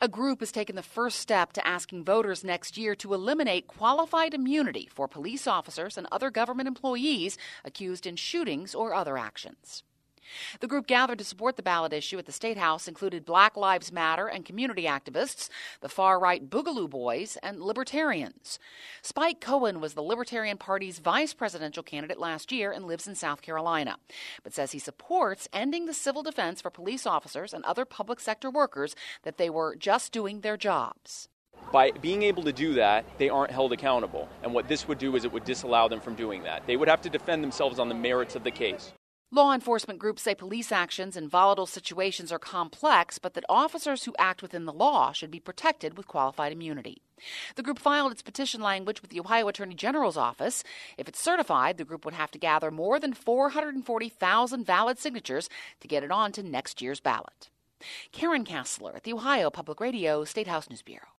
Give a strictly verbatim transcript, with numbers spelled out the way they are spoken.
A group has taken the first step to asking voters next year to eliminate qualified immunity for police officers and other government employees accused in shootings or other actions. The group gathered to support the ballot issue at the State House included Black Lives Matter and community activists, the far-right Boogaloo Boys, and libertarians. Spike Cohen was the Libertarian Party's vice presidential candidate last year and lives in South Carolina, but says he supports ending the civil defense for police officers and other public sector workers that they were just doing their jobs. By being able to do that, they aren't held accountable. And what this would do is it would disallow them from doing that. They would have to defend themselves on the merits of the case. Law enforcement groups say police actions in volatile situations are complex, but that officers who act within the law should be protected with qualified immunity. The group filed its petition language with the Ohio Attorney General's office. If it's certified, the group would have to gather more than four hundred forty thousand valid signatures to get it on to next year's ballot. Karen Kassler at the Ohio Public Radio State House News Bureau.